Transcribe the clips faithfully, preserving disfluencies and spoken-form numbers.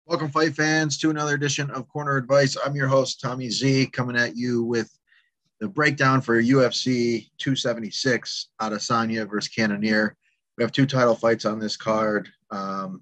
Welcome, fight fans, to another edition of Corner Advice. I'm your host, Tommy Z, coming at you with the breakdown for U F C two seventy-six, Adesanya versus Cannonier. We have two title fights on this card. Um,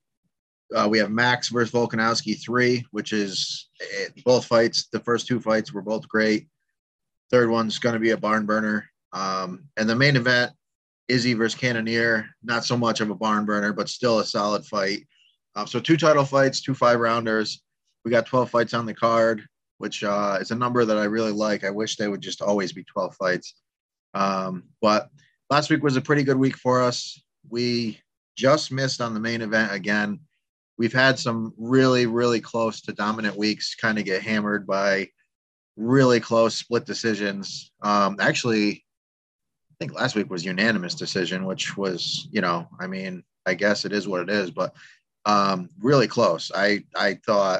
uh, we have Max versus Volkanovski three, which is uh, both fights. The first two fights were both great. Third one's going to be a barn burner. Um, and the main event, Izzy versus Cannonier, not so much of a barn burner, but still a solid fight. Um, so two title fights, two five rounders. We got twelve fights on the card, which uh, is a number that I really like. I wish they would just always be twelve fights. Um, but last week was a pretty good week for us. We just missed on the main event again. We've had some really, really close to dominant weeks kind of get hammered by really close split decisions. Um, actually, I think last week was unanimous decision, which was, you know, I mean, I guess it is what it is, but um, really close. I I thought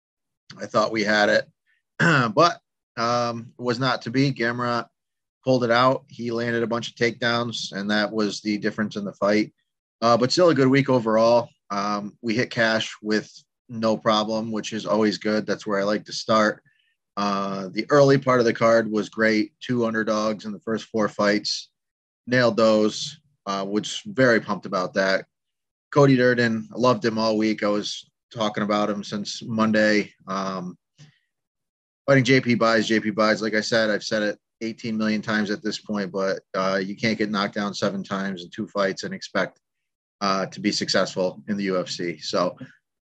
I thought we had it, but um, it was not to be. Gamrot pulled it out. He landed a bunch of takedowns, and that was the difference in the fight. Uh, but still a good week overall. Um, we hit cash with no problem, which is always good. That's where I like to start. Uh, the early part of the card was great. Two underdogs in the first four fights. Nailed those, uh, which very pumped about that. Cody Durden, I loved him all week. I was talking about him since Monday. Um, fighting J P Buys, J P Buys. Like I said, I've said it eighteen million times at this point, but uh, you can't get knocked down seven times in two fights and expect uh, to be successful in the U F C. So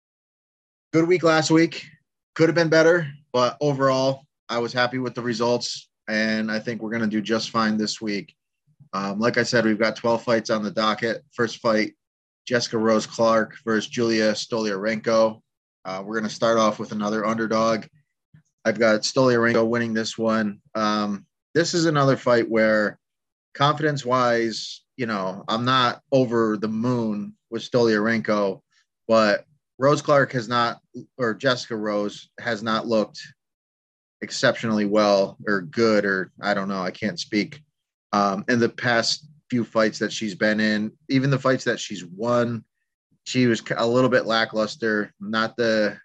good week last week. Could have been better, but overall, I was happy with the results, and I think we're going to do just fine this week. Um, like I said, we've got twelve fights on the docket. First fight, Jessica Rose Clark versus Julia Stoliarenko. Uh, we're going to start off with another underdog. I've got Stoliarenko winning this one. Um, this is another fight where confidence-wise, you know, I'm not over the moon with Stoliarenko, but Rose Clark has not, or Jessica Rose has not looked exceptionally well or good, or I don't know, I can't speak. Um, in the past few fights that she's been in, even the fights that she's won, she was a little bit lackluster, not the,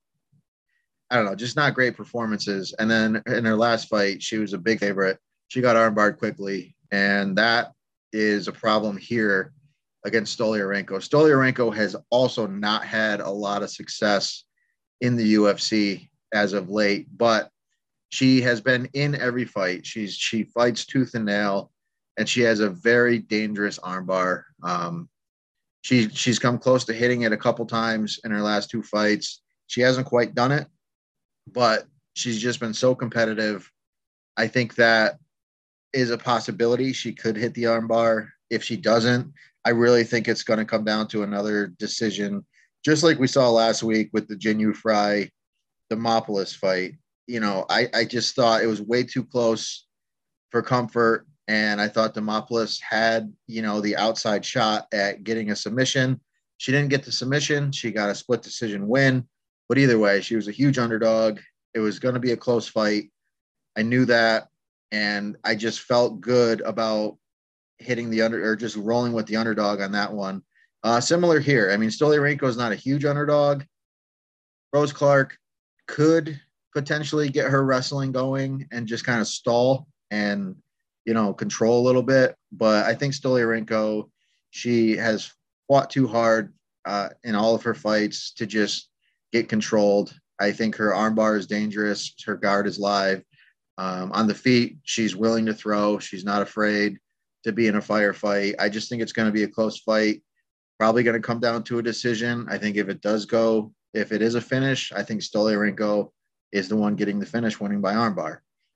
I don't know, just not great performances. And then in her last fight, she was a big favorite. She got armbarred quickly, and that is a problem here against Stoliarenko. Stoliarenko has also not had a lot of success in the U F C as of late, but she has been in every fight. She's she fights tooth and nail, and she has a very dangerous armbar. Um, she she's come close to hitting it a couple times in her last two fights. She hasn't quite done it, but she's just been so competitive. I think that is a possibility. She could hit the armbar. If she doesn't, I really think it's going to come down to another decision, just like we saw last week with the Jinu Fry Demopoulos fight. You know, I, I just thought it was way too close for comfort. And I thought Demopoulos had, you know, the outside shot at getting a submission. She didn't get the submission. She got a split decision win. But either way, she was a huge underdog. It was going to be a close fight. I knew that. And I just felt good about hitting the under or just rolling with the underdog on that one. Uh, similar here. I mean, Stoliarenko is not a huge underdog. Rose Clark could potentially get her wrestling going and just kind of stall and, you know, control a little bit. But I think Stoliarenko, she has fought too hard uh, in all of her fights to just get controlled. I think her armbar is dangerous. Her guard is live. Um, on the feet, she's willing to throw. She's not afraid to be in a firefight. I just think it's going to be a close fight. Probably going to come down to a decision. I think if it does go, if it is a finish, I think Stoliarenko is the one getting the finish, winning by armbar.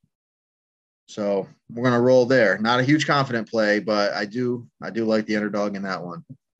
So we're going to roll there. Not a huge confident play, but I do I do like the underdog in that one.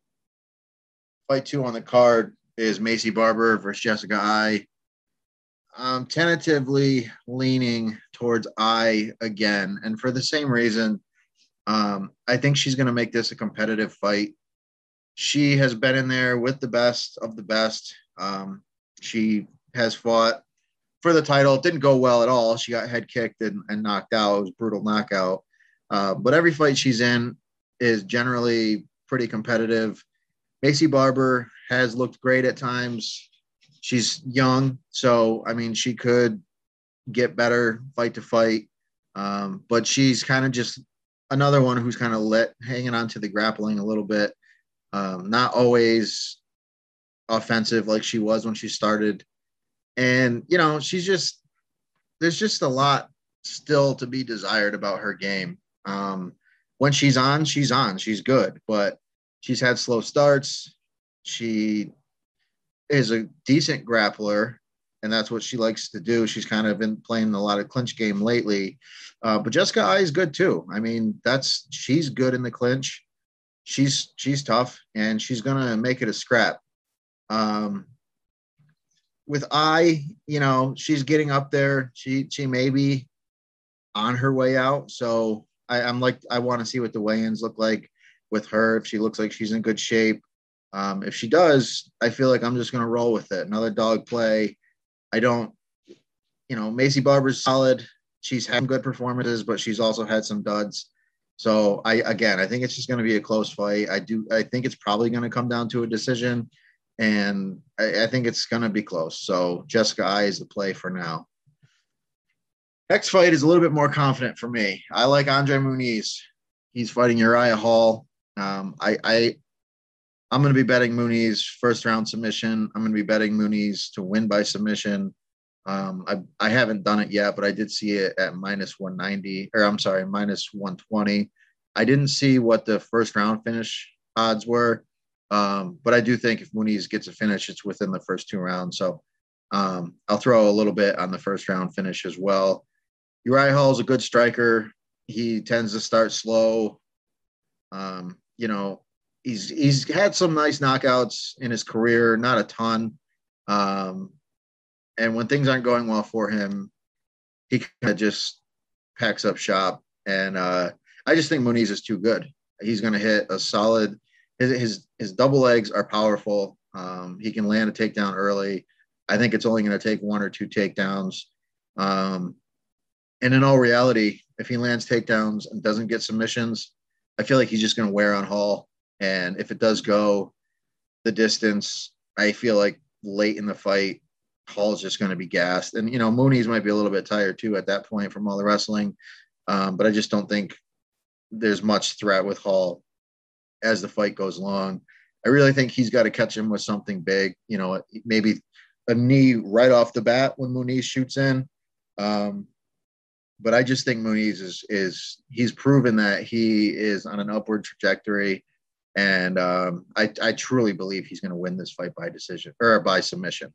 Fight two on the card is Maycee Barber versus Jessica Eye. I'm tentatively leaning towards Eye again, and for the same reason. Um, I think she's going to make this a competitive fight. She has been in there with the best of the best. Um, she has fought for the title. It didn't go well at all. She got head kicked and, and knocked out. It was a brutal knockout. Uh, but every fight she's in is generally pretty competitive. Maycee Barber has looked great at times. she's young, so I mean, she could get better fight to fight. Um, but she's kind of just another one who's kind of lit, hanging on to the grappling a little bit. Um, not always offensive like she was when she started. And, you know, she's just, there's just a lot still to be desired about her game. Um, when she's on, she's on, she's good, but she's had slow starts. She is a decent grappler, and that's what she likes to do. She's kind of been playing a lot of clinch game lately. Uh, but Jessica Eye is good too. I mean, that's she's good in the clinch. She's she's tough, and she's gonna make it a scrap. Um, with Eye, you know, she's getting up there. She she may be on her way out. So I, I'm like, I want to see what the weigh-ins look like with her. If she looks like she's in good shape, um, if she does, I feel like I'm just going to roll with it. Another dog play. I don't, you know, Macy Barber's solid. She's had good performances, but she's also had some duds. So I, again, I think it's just going to be a close fight. I do, I think it's probably going to come down to a decision, and I, I think it's going to be close. So Jessica Eye is the play for now. Next fight is a little bit more confident for me. I like Andre Muniz. He's fighting Uriah Hall. Um, I, I, I'm going to be betting Muniz first round submission. I'm going to be betting Muniz to win by submission. Um, I, I haven't done it yet, but I did see it at minus one ninety, or I'm sorry, minus one twenty. I didn't see what the first round finish odds were, um, but I do think if Muniz gets a finish, it's within the first two rounds. So um, I'll throw a little bit on the first round finish as well. Uriah Hall is a good striker. He tends to start slow. Um, you know, he's he's had some nice knockouts in his career, not a ton. Um, and when things aren't going well for him, he kind of just packs up shop. And uh, I just think Muniz is too good. He's going to hit a solid. His, his his double legs are powerful. Um, he can land a takedown early. I think it's only going to take one or two takedowns. Um, and in all reality, if he lands takedowns and doesn't get submissions, I feel like he's just going to wear on Hall. And if it does go the distance, I feel like late in the fight, Hall's just going to be gassed. And, you know, Muniz might be a little bit tired too at that point from all the wrestling. Um, but I just don't think there's much threat with Hall as the fight goes along. I really think he's got to catch him with something big, you know, maybe a knee right off the bat when Muniz shoots in. Um, but I just think Muniz is is he's proven that he is on an upward trajectory, and um, I I truly believe he's going to win this fight by decision or by submission.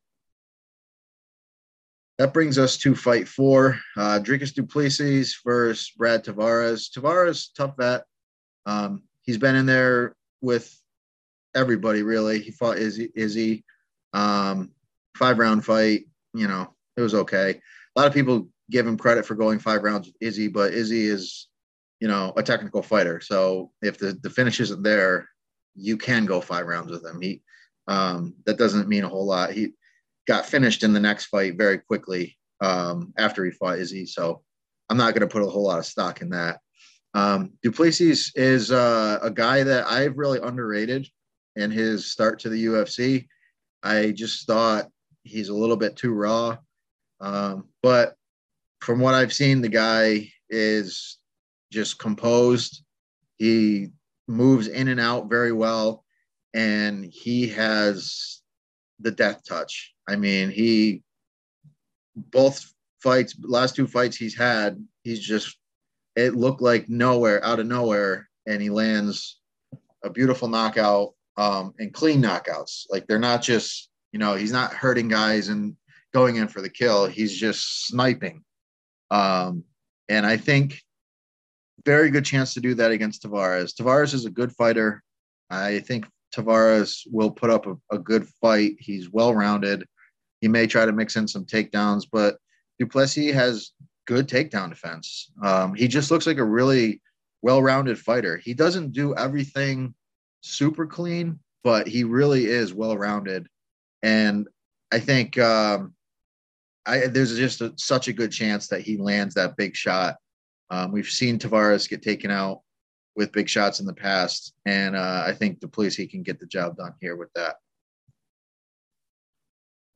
That brings us to fight four: uh, Dricus du Plessis versus Brad Tavares. Tavares, tough vet. Um, he's been in there with everybody really. He fought Izzy, Izzy, um, five round fight. You know, it was okay. A lot of people give him credit for going five rounds with Izzy, but Izzy is, you know, a technical fighter. So if the, the finish isn't there, you can go five rounds with him. He, um, that doesn't mean a whole lot. He got finished in the next fight very quickly um, after he fought Izzy. So I'm not going to put a whole lot of stock in that. Um, du Plessis is uh, a guy that I've really underrated in his start to the U F C. I just thought he's a little bit too raw. Um, but from what I've seen, the guy is just composed. He moves in and out very well, and he has the death touch. I mean, he both fights, last two fights he's had, he's just it looked like nowhere out of nowhere, and he lands a beautiful knockout um, and clean knockouts. Like they're not just, you know, he's not hurting guys and going in for the kill. He's just sniping. Um, and I think very good chance to do that against Tavares. Tavares is a good fighter. I think Tavares will put up a, a good fight. He's well-rounded. He may try to mix in some takedowns, but du Plessis has good takedown defense. Um, he just looks like a really well-rounded fighter. He doesn't do everything super clean, but he really is well-rounded. And I think um, I, there's just a, such a good chance that he lands that big shot. Um, we've seen Tavares get taken out with big shots in the past, and uh, I think du Plessis can get the job done here with that.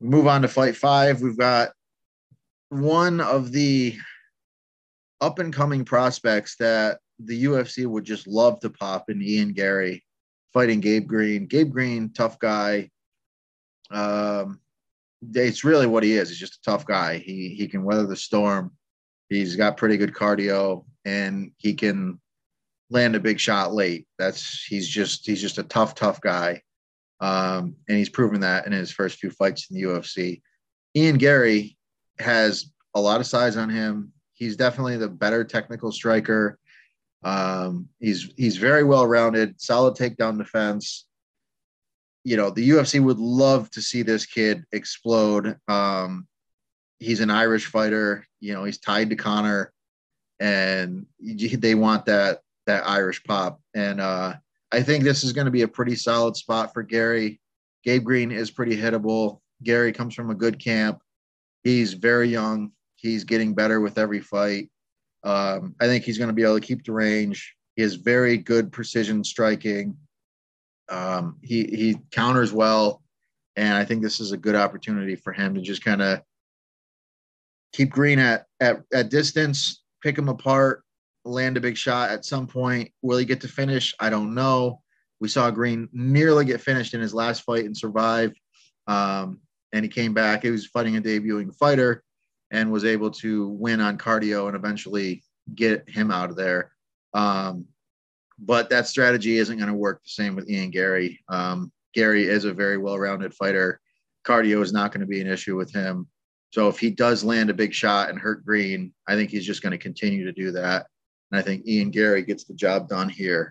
Move on to fight five. We've got one of the up and coming prospects that the U F C would just love to pop in, Ian Garry, fighting Gabe Green. Gabe Green, tough guy. Um, it's really what he is. He's just a tough guy. He he can weather the storm. He's got pretty good cardio, and he can land a big shot late. That's he's just he's just a tough, tough guy. Um, and he's proven that in his first few fights in the U F C. Ian Garry has a lot of size on him. He's definitely the better technical striker. Um, he's he's very well rounded, solid takedown defense. You know, the U F C would love to see this kid explode. Um, he's an Irish fighter. You know, he's tied to Conor, and they want that that Irish pop. And uh, I think this is going to be a pretty solid spot for Garry. Gabe Green is pretty hittable. Garry comes from a good camp. He's very young. He's getting better with every fight. Um, I think he's going to be able to keep the range. He has very good precision striking. Um, he he counters well, and I think this is a good opportunity for him to just kind of keep Green at, at at distance, pick him apart, land a big shot at some point. Will he get to finish? I don't know. We saw Green nearly get finished in his last fight and survive, um, and he came back. He was fighting a debuting fighter and was able to win on cardio and eventually get him out of there. Um, but that strategy isn't going to work the same with Ian Garry. Um, Garry is a very well-rounded fighter. Cardio is not going to be an issue with him. So if he does land a big shot and hurt Green, I think he's just going to continue to do that. And I think Ian Garry gets the job done here.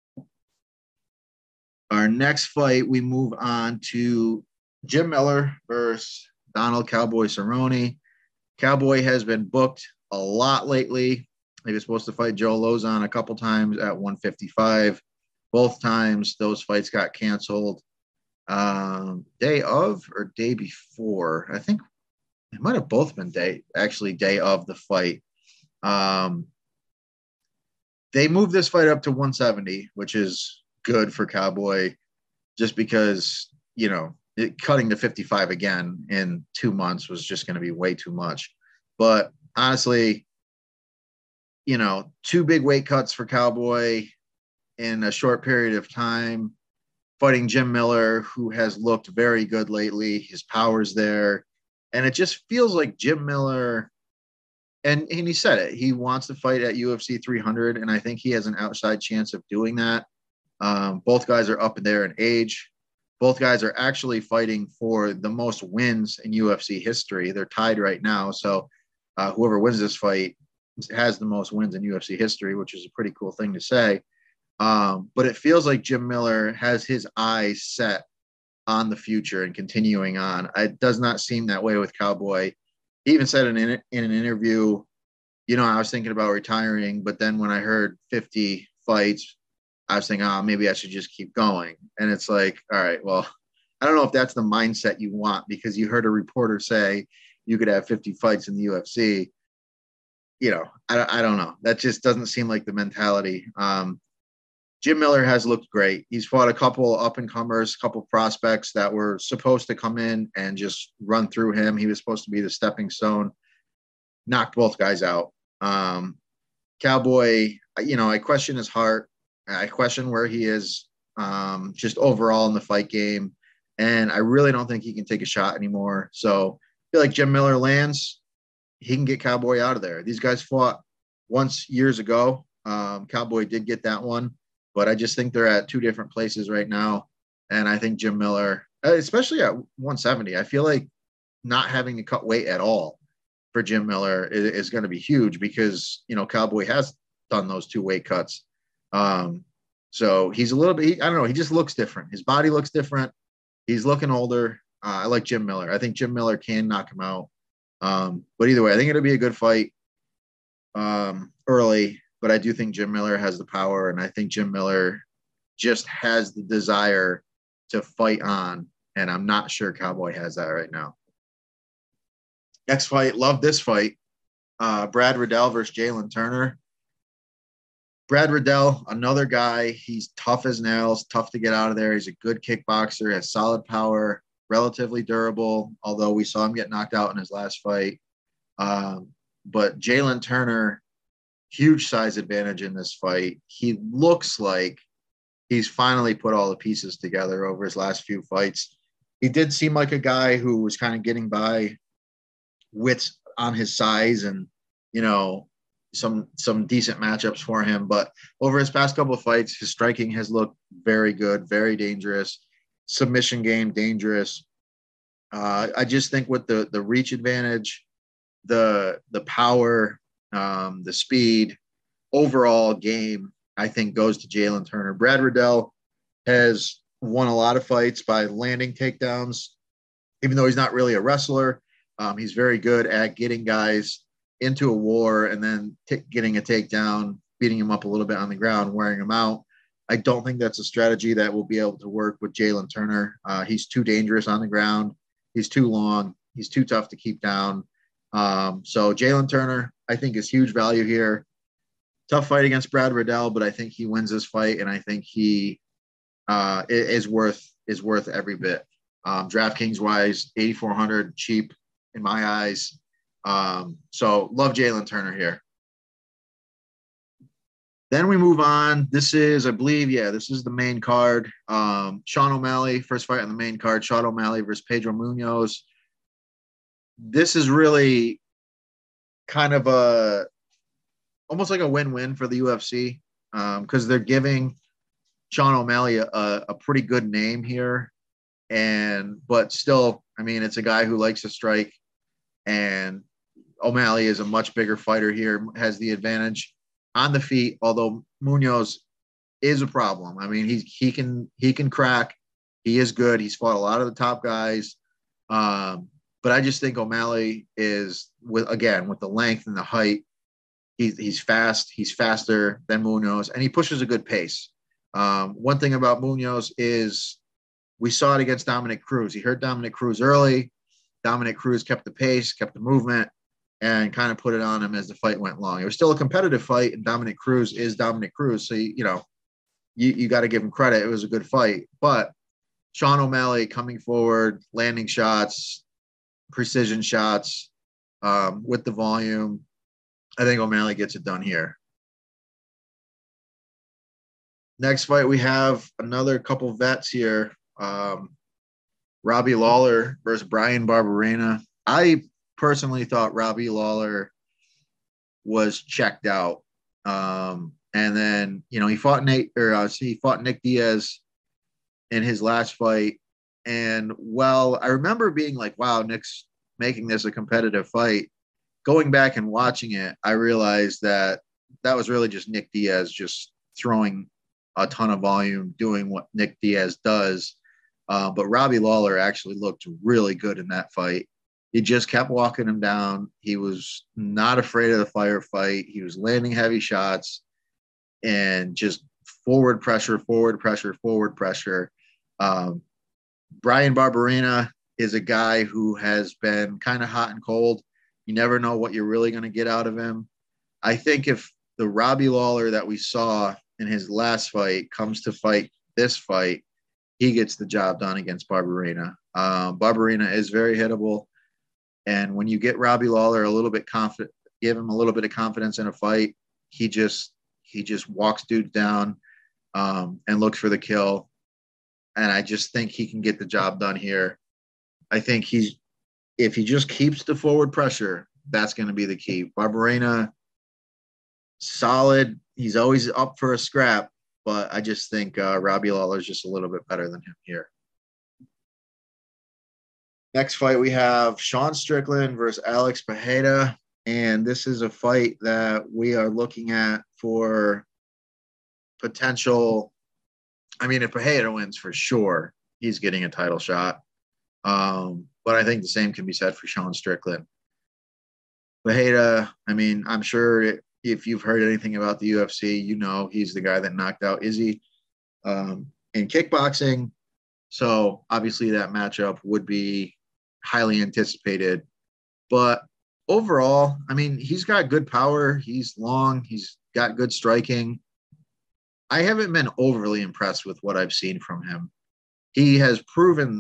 Our next fight, we move on to Jim Miller versus Donald Cowboy Cerrone. Cowboy has been booked a lot lately. He was supposed to fight Joe Lauzon a couple times at one fifty-five. Both times those fights got canceled. Um, day of or day before? I think it might have both been day, actually day of the fight. Um, they moved this fight up to one seventy, which is good for Cowboy just because, you know, it, cutting to fifty-five again in two months was just going to be way too much. But honestly, you know, two big weight cuts for Cowboy in a short period of time, fighting Jim Miller, who has looked very good lately. His power's there. And it just feels like Jim Miller, and, and he said it, he wants to fight at U F C three hundred, and I think he has an outside chance of doing that. Um, both guys are up there in age. Both guys are actually fighting for the most wins in U F C history. They're tied right now. So uh, whoever wins this fight has the most wins in U F C history, which is a pretty cool thing to say. Um, but it feels like Jim Miller has his eyes set on the future and continuing on. It does not seem that way with Cowboy. He even said in, in an interview, you know, I was thinking about retiring, but then when I heard fifty fights, I was thinking, oh, maybe I should just keep going. And it's like, all right, well, I don't know if that's the mindset you want, because you heard a reporter say you could have fifty fights in the U F C. You know, I, I don't know. That just doesn't seem like the mentality. Um, Jim Miller has looked great. He's fought a couple up-and-comers, a couple prospects that were supposed to come in and just run through him. He was supposed to be the stepping stone. Knocked both guys out. Um, Cowboy, you know, I question his heart. I question where he is um, just overall in the fight game. And I really don't think he can take a shot anymore. So I feel like Jim Miller lands, he can get Cowboy out of there. These guys fought once years ago. Um, Cowboy did get that one, but I just think they're at two different places right now. And I think Jim Miller, especially at one seventy, I feel like not having to cut weight at all for Jim Miller is, is going to be huge because, you know, Cowboy has done those two weight cuts. Um, so he's a little bit, he, I don't know, he just looks different. His body looks different. He's looking older. Uh, I like Jim Miller. I think Jim Miller can knock him out. Um, but either way, I think it'll be a good fight um, early, but I do think Jim Miller has the power, and I think Jim Miller just has the desire to fight on, and I'm not sure Cowboy has that right now. Next fight, love this fight. Uh, Brad Riddell versus Jalen Turner. Brad Riddell, another guy. He's tough as nails, tough to get out of there. He's a good kickboxer, has solid power, relatively durable, although we saw him get knocked out in his last fight. Um, but Jalen Turner, huge size advantage in this fight. He looks like he's finally put all the pieces together over his last few fights. He did seem like a guy who was kind of getting by with on his size and, you know, some some decent matchups for him. But over his past couple of fights, his striking has looked very good, very dangerous. Submission game, dangerous. Uh, I just think with the the reach advantage, the the power, um, the speed, overall game, I think goes to Jalen Turner. Brad Riddell has won a lot of fights by landing takedowns, even though he's not really a wrestler. Um, he's very good at getting guys into a war and then t- getting a takedown, beating him up a little bit on the ground, wearing him out. I don't think that's a strategy that will be able to work with Jalen Turner. Uh, he's too dangerous on the ground. He's too long. He's too tough to keep down. Um, so Jalen Turner, I think, is huge value here. Tough fight against Brad Riddell, but I think he wins this fight, and I think he uh, is worth is worth every bit. Um, DraftKings wise, eighty-four hundred, cheap in my eyes. Um, so love Jalen Turner here. Then we move on. This is, I believe, yeah, this is the main card. Um, Sean O'Malley, first fight on the main card. Sean O'Malley versus Pedro Munoz. This is really kind of a almost like a win-win for the U F C because um, they're giving Sean O'Malley a, a pretty good name here. And but still, I mean, it's a guy who likes to strike, and O'Malley is a much bigger fighter here, has the advantage on the feet, although Munoz is a problem. I mean, he's he can he can crack. He is good. He's fought a lot of the top guys. Um, but I just think O'Malley is, with again, with the length and the height, he's he's fast. He's faster than Munoz, and he pushes a good pace. Um, one thing about Munoz is we saw it against Dominic Cruz. He hurt Dominic Cruz early. Dominic Cruz kept the pace, kept the movement, and kind of put it on him as the fight went long. It was still a competitive fight, and Dominic Cruz is Dominic Cruz. So, you, you know, you, you got to give him credit. It was a good fight. But Sean O'Malley coming forward, landing shots, precision shots um, with the volume. I think O'Malley gets it done here. Next fight, we have another couple vets here. Um, Robbie Lawler versus Brian Barberena. I personally thought Robbie Lawler was checked out. Um, and then, you know, he fought Nate or uh, he fought Nick Diaz in his last fight. And well, I remember being like, wow, Nick's making this a competitive fight. Going back and watching it, I realized that that was really just Nick Diaz just throwing a ton of volume, doing what Nick Diaz does. Uh, but Robbie Lawler actually looked really good in that fight. He just kept walking him down. He was not afraid of the firefight. He was landing heavy shots and just forward pressure, forward pressure, forward pressure. Um, Brian Barberena is a guy who has been kind of hot and cold. You never know what you're really going to get out of him. I think if the Robbie Lawler that we saw in his last fight comes to fight this fight, he gets the job done against Barberena. Um, Barberena is very hittable. And when you get Robbie Lawler a little bit confident, give him a little bit of confidence in a fight, he just he just walks dudes down um, and looks for the kill. And I just think he can get the job done here. I think he's if he just keeps the forward pressure, that's going to be the key. Barberena, solid. He's always up for a scrap, but I just think uh, Robbie Lawler is just a little bit better than him here. Next fight, we have Sean Strickland versus Alex Pereira. And this is a fight that we are looking at for potential. I mean, if Pereira wins, for sure, he's getting a title shot. Um, but I think the same can be said for Sean Strickland. Pereira, I mean, I'm sure if you've heard anything about the U F C, you know he's the guy that knocked out Izzy um, in kickboxing. So obviously that matchup would be highly anticipated. But overall, I mean, he's got good power. He's long. He's got good striking. I haven't been overly impressed with what I've seen from him. He has proven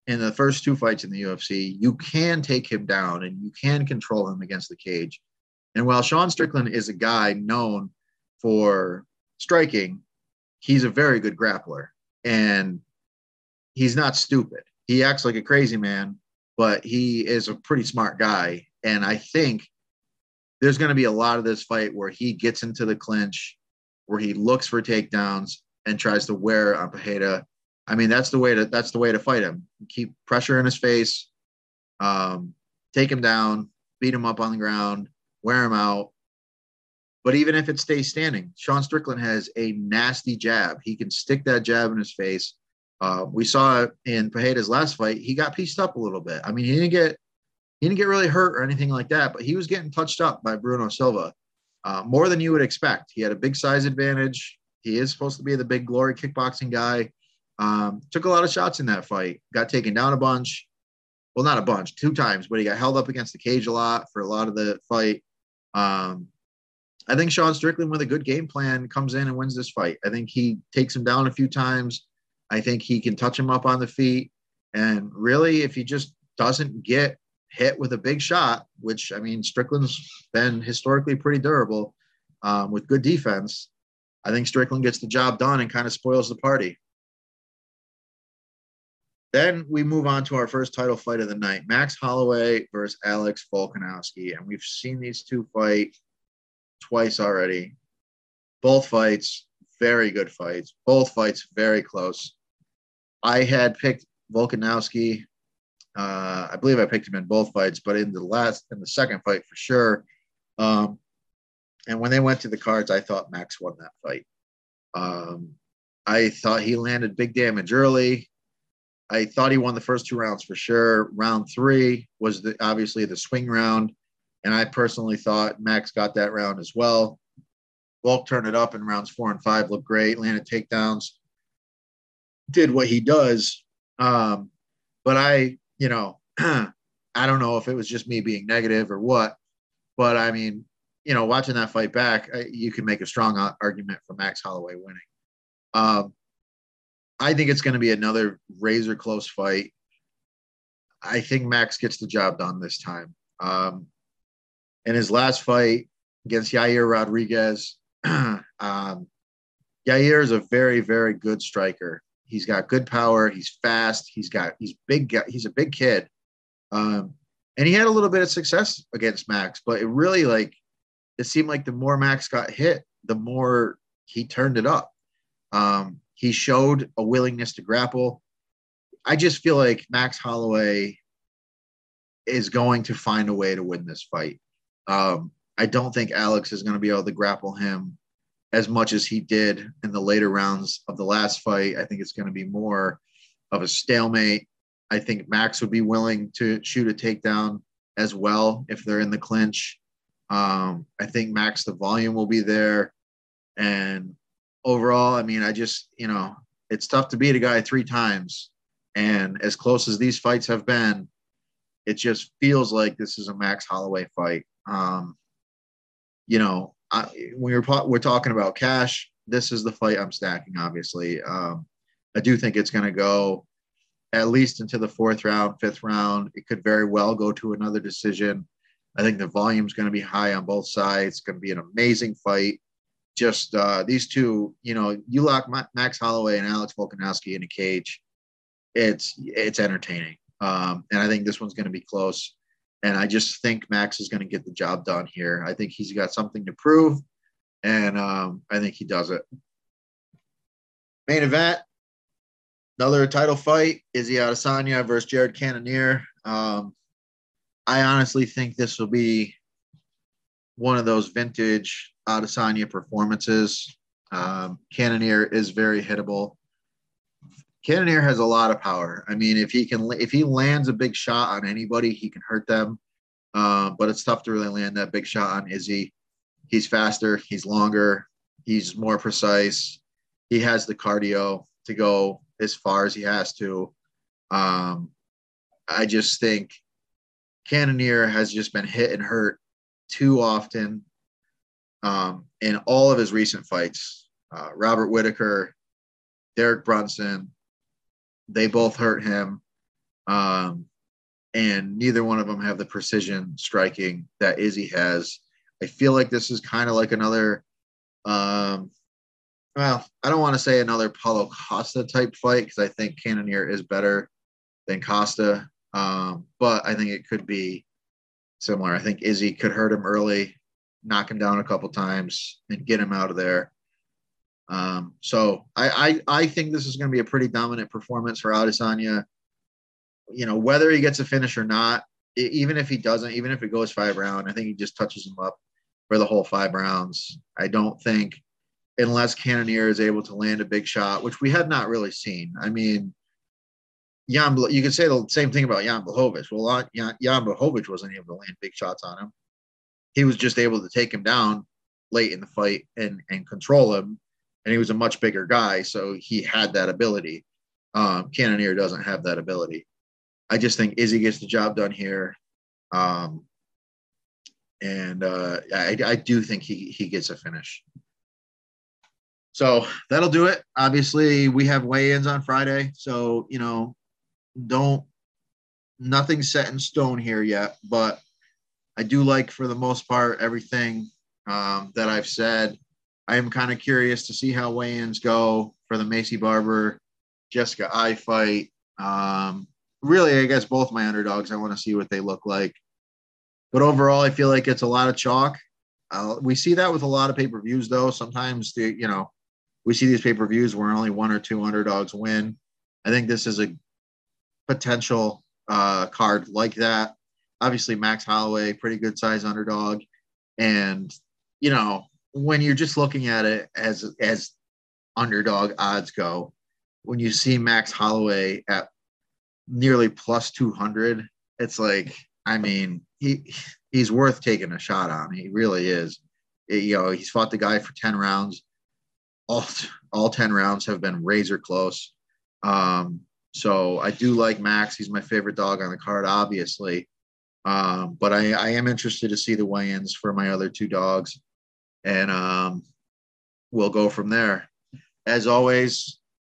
in the first two fights in the U F C, you can take him down and you can control him against the cage. And while Sean Strickland is a guy known for striking, he's a very good grappler. And he's not stupid. He acts like a crazy man, but he is a pretty smart guy. And I think there's going to be a lot of this fight where he gets into the clinch, where he looks for takedowns and tries to wear on Pereira. I mean, that's the way to that's the way to fight him. Keep pressure in his face, um, take him down, beat him up on the ground, wear him out. But even if it stays standing, Sean Strickland has a nasty jab. He can stick that jab in his face. Uh, we saw it in Pereira's last fight. He got pieced up a little bit. I mean, he didn't get he didn't get really hurt or anything like that, but he was getting touched up by Bruno Silva uh, more than you would expect. He had a big size advantage. He is supposed to be the big glory kickboxing guy. Um, took a lot of shots in that fight. Got taken down a bunch. Well, not a bunch, two times, but he got held up against the cage a lot for a lot of the fight. Um, I think Sean Strickland, with a good game plan, comes in and wins this fight. I think he takes him down a few times. I think he can touch him up on the feet. And really, if he just doesn't get hit with a big shot, which, I mean, Strickland's been historically pretty durable um, with good defense, I think Strickland gets the job done and kind of spoils the party. Then we move on to our first title fight of the night, Max Holloway versus Alex Volkanovski. And we've seen these two fight twice already. Both fights, very good fights. Both fights, very close. I had picked Volkanovski. Uh, I believe I picked him in both fights, but in the last, in the second fight for sure. Um, and when they went to the cards, I thought Max won that fight. Um, I thought he landed big damage early. I thought he won the first two rounds for sure. Round three was the, obviously the swing round. And I personally thought Max got that round as well. Volk turned it up in rounds four and five, looked great, landed takedowns, did what he does. Um, but I, you know, I don't know if it was just me being negative or what, but I mean, you know, watching that fight back, I, you can make a strong argument for Max Holloway winning. Um, I think it's going to be another razor close fight. I think Max gets the job done this time. Um, in his last fight against Yair Rodriguez, um, Yair is a very, very good striker. He's got good power. He's fast. He's got, he's big. He's a big kid. Um, and he had a little bit of success against Max, but it really like, it seemed like the more Max got hit, the more he turned it up. Um, he showed a willingness to grapple. I just feel like Max Holloway is going to find a way to win this fight. Um, I don't think Alex is going to be able to grapple him as much as he did in the later rounds of the last fight. I think it's going to be more of a stalemate. I think Max would be willing to shoot a takedown as well if they're in the clinch. Um, I think Max, the volume will be there. And overall, I mean, I just, you know, it's tough to beat a guy three times. And as close as these fights have been, it just feels like this is a Max Holloway fight. Um, you know, I, when we're, we're talking about cash, this is the fight I'm stacking, obviously. Um, I do think it's going to go at least into the fourth round, fifth round. It could very well go to another decision. I think the volume is going to be high on both sides. It's going to be an amazing fight. Just uh, these two, you know, you lock Max Holloway and Alex Volkanovski in a cage, it's it's entertaining. Um, and I think this one's going to be close. And I just think Max is going to get the job done here. I think he's got something to prove, and um, I think he does it. Main event, another title fight, Izzy Adesanya versus Jared Cannonier. Um, I honestly think this will be one of those vintage Adesanya performances. Um, Cannonier is very hittable. Cannonier has a lot of power. I mean, if he can, if he lands a big shot on anybody, he can hurt them. Uh, but it's tough to really land that big shot on Izzy. He's faster. He's longer. He's more precise. He has the cardio to go as far as he has to. Um, I just think Cannonier has just been hit and hurt too often um, in all of his recent fights. Uh, Robert Whitaker, Derek Brunson, they both hurt him. Um, and neither one of them have the precision striking that Izzy has. I feel like this is kind of like another, um, well, I don't want to say another Paulo Costa type fight because I think Cannonier is better than Costa, um, but I think it could be similar. I think Izzy could hurt him early, knock him down a couple times, and get him out of there. Um, so I, I I think this is going to be a pretty dominant performance for Adesanya. You know, whether he gets a finish or not, even if he doesn't, even if it goes five round, I think he just touches him up for the whole five rounds. I don't think, unless Cannonier is able to land a big shot, which we have not really seen. I mean, Jan, you could say the same thing about Jan Blachowicz. Well, Jan, Jan Blachowicz wasn't able to land big shots on him. He was just able to take him down late in the fight and and control him. And he was a much bigger guy, so he had that ability. Um, Cannonier doesn't have that ability. I just think Izzy gets the job done here. Um, and uh, I, I do think he, he gets a finish. So that'll do it. Obviously, we have weigh-ins on Friday. So, you know, don't, nothing's set in stone here yet. But I do like, for the most part, everything um, that I've said. I am kind of curious to see how weigh-ins go for the Maycee Barber, Jessica Eye fight. Um, really, I guess both my underdogs, I want to see what they look like. But overall, I feel like it's a lot of chalk. Uh, we see that with a lot of pay-per-views, though. Sometimes, the, you know, we see these pay-per-views where only one or two underdogs win. I think this is a potential uh, card like that. Obviously, Max Holloway, pretty good size underdog. And, you know, when you're just looking at it as as underdog odds go, when you see Max Holloway at nearly plus two hundred, it's like, I mean, he he's worth taking a shot on. He really is. It, you know, he's fought the guy for ten rounds. All all ten rounds have been razor close. Um, so I do like Max. He's my favorite dog on the card, obviously. Um, but I, I am interested to see the weigh-ins for my other two dogs. And um, we'll go from there. As always,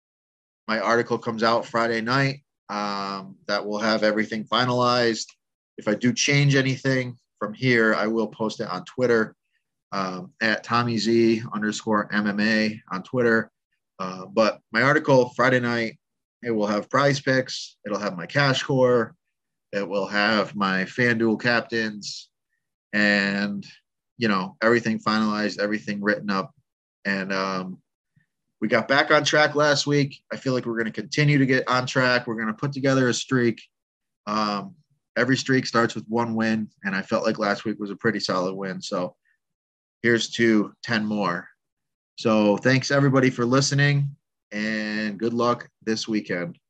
my article comes out Friday night. Um, that will have everything finalized. If I do change anything from here, I will post it on Twitter um, at Tommy Z underscore M M A on Twitter. Uh, but my article Friday night, it will have prize picks. It'll have my cash core. It will have my FanDuel captains and, you know, everything finalized, everything written up. And um, we got back on track last week. I feel like we're going to continue to get on track. We're going to put together a streak. Um, every streak starts with one win, and I felt like last week was a pretty solid win. So here's to ten more. So thanks, everybody, for listening, and good luck this weekend.